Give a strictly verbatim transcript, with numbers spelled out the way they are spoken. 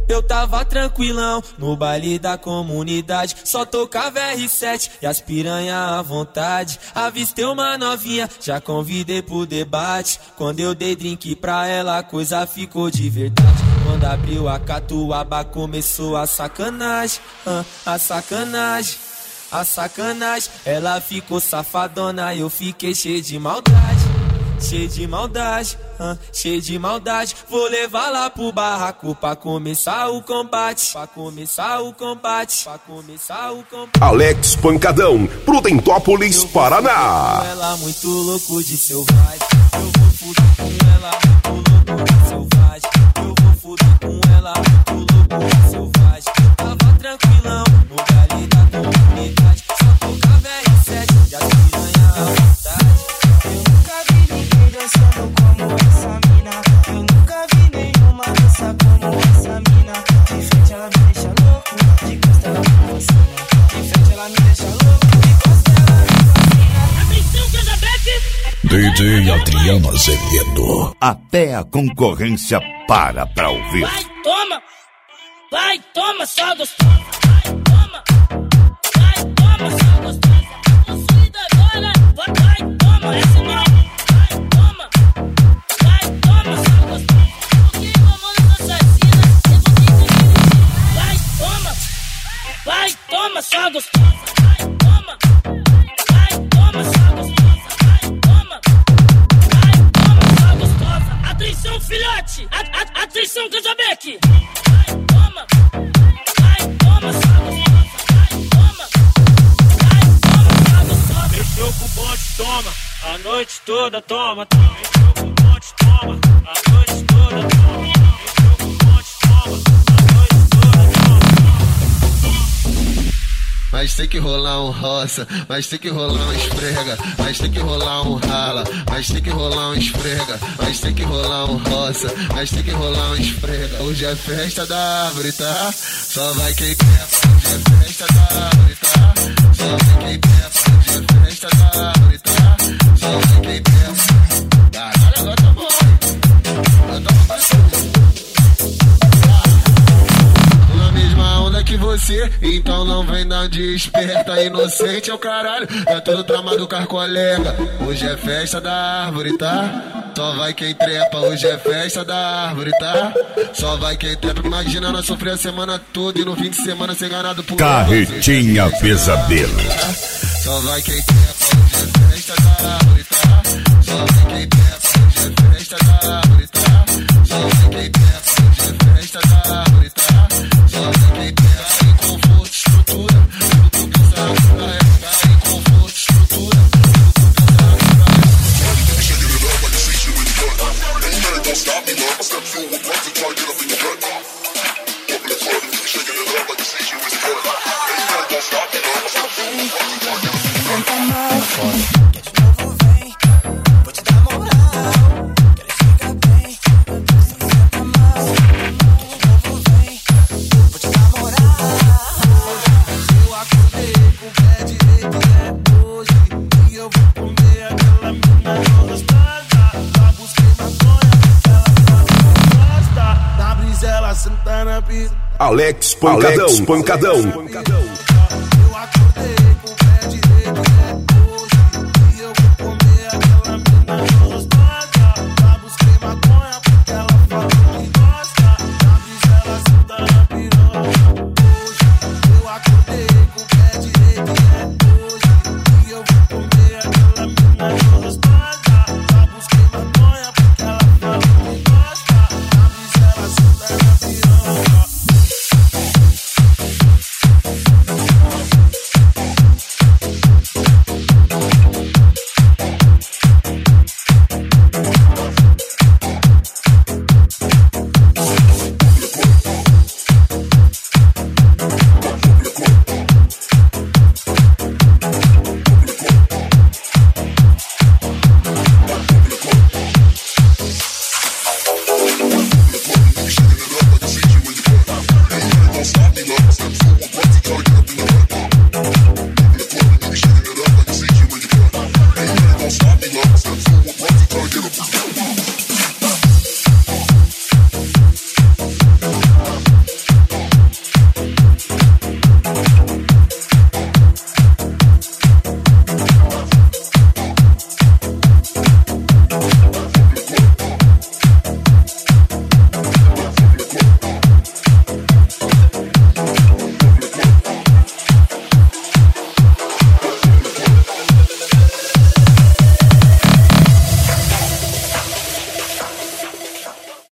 Eu tava tranquilão no baile da comunidade, só tocava R sete e as piranha à vontade. Avistei uma novinha, já convidei pro debate. Quando eu dei drink pra ela, a coisa ficou de verdade. Quando abriu a catuaba, começou a sacanagem, uh, a sacanagem, a sacanagem. Ela ficou safadona, eu fiquei cheio de maldade. Cheio de maldade, uh, cheio de maldade. Vou levar lá pro barraco pra começar o combate. Pra começar o combate. Pra começar o combate. Alex Pancadão, Prudentópolis, Paraná. Ela muito louco de selvagem. Eu vou fuder com ela muito louco de selvagem. Eu vou fuder com ela muito louco de selvagem. Tava tranquilão no baile da comunidade, só tocava R sete e as piranha à vontade. Eu nunca vi ninguém dançando como essa mina. Eu nunca vi nenhuma dança como essa mina. De frente ela me deixa louco, de costa ela me fascina. De frente ela me deixa louco, de costa ela me fascina. Atenção, Casabeck! D J Adriano Azevedo. Até a concorrência para pra ouvir. Vai, toma! Vai, toma, só gostosa! Vai, toma! Vai, toma, só gostosa! Possuída agora! Vai, vai, toma, esse nome! Vai, toma! Vai, toma, só gostosa! Porque mamando assassina, eu vou ter que dirigir. Vai, toma! Vai, toma, só gostosa! Vai, toma! Vai, toma, só gostosa! Vai, toma! Vai, toma, só gostosa! Atenção, filhote! A, a, atenção, Casabeck! Vai, toma! Vai, toma, só gostosa! Vai, toma! Vai, toma, só gostosa! Mexeu com o bonde, toma! A noite toda, toma! Mexeu com o bonde, toma! A noite toda, toma! Mexeu com o bonde, toma! A noite toda, toma! Mas tem que rolar um roça, mas tem que rolar um esfrega, mas tem que rolar um rala, mas tem que rolar um esfrega, mas tem que rolar um roça, mas tem que rolar um esfrega. Hoje é festa da árvore, tá? Só vai quem peça. Hoje é festa da árvore, tá? Só vai quem peça. Hoje é festa da árvore, tá? Só vai quem peça. Caralho, agora tá bom. Agora tá bom. Na mesma onda que você, então não vem dar de esperta. Inocente é o caralho, é todo tramado com as colega. Hoje é festa da árvore, tá? Só vai quem trepa. Hoje é festa da árvore, tá? Só vai quem trepa. Imagina nós sofrer a semana toda e no fim de semana ser enganado por Carretinha ela. Pesadelo. Só vai quem trepa. Hoje é festa da árvore, tá? Só vai quem trepa. Hoje é festa da árvore, tá? Só vai quem trepa. Hoje é festa da árvore, tá? Só vai quem trepa. Em conforto, estrutura. Tudo que eu pensava pra regar. Em conforto, estrutura. Tudo que eu pensava pra regar. Don't stop me, love. I step through with drugs and try to get up in your gut. Bubbling flood, shaking it up like the seizure is a gun. Don't stop me, love. I step through with drugs and try to get up in your gut. Tenta mais, que de novo vem. Vou te dar moral, quero chegar bem. Senta mais, que de novo vem. Vou te dar moral. Eu acordei com o pé direito e é hoje. E eu vou comer aquela mina gostosa. Já busquei maconha, ela gosta. Da brisa ela senta na pista. Alex Pancadão. Alex Pancadão. Eu acordei.